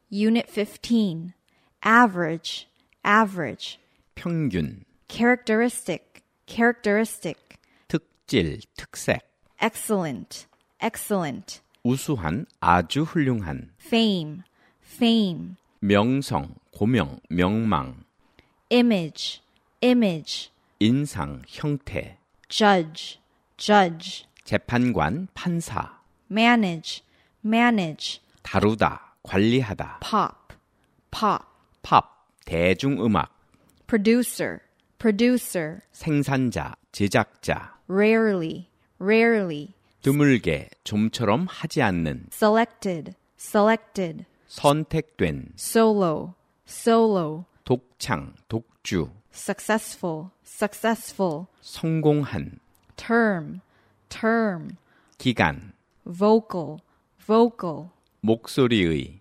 Unit 15. Average, average. 평균, Characteristic, characteristic. 특질, 특색. Excellent, excellent. 우수한, 아주 훌륭한. Fame, fame. 명성, 고명, 명망. Image, image. 인상, 형태. Judge, judge. 재판관, 판사. Manage, manage. 다루다, 관리하다. Pop, pop. 팝, 대중음악. Producer, producer. 생산자, 제작자. Rarely, rarely. 드물게, 좀처럼 하지 않는. Selected, selected. 선택된. Solo, solo. 독창, 독주. Successful, successful. 성공한. Term, term. 기간. Vocal, vocal. 목소리의.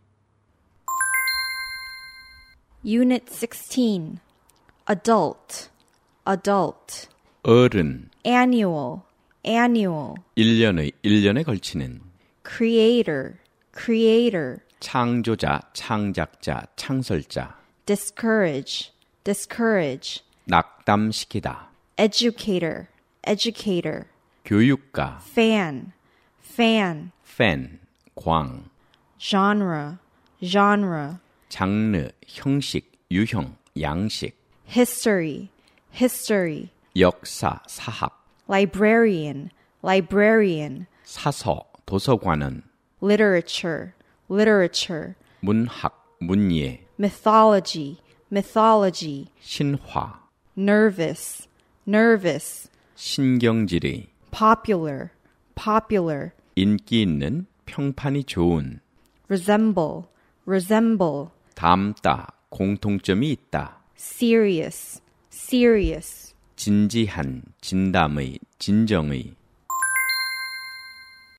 Unit 16. Adult, adult. 어른. Annual, annual. 1년에 걸치는. Creator, creator. 창조자, 창작자, 창설자. Discourage, discourage. 낙담시키다. Educator, educator. 교육가. Fan, fan. 팬, 광. Genre, genre. 장르, 형식, 유형, 양식. History, history. 역사, 사학. Librarian, librarian. 사서, 도서관은. Literature, literature. 문학, 문예. Mythology, mythology. 신화. Nervous, nervous. 신경질의. Popular, popular. 인기 있는, 평판이 좋은. Resemble, resemble. 닮다, 공통점이 있다. Serious, serious. 진지한, 진담의, 진정의.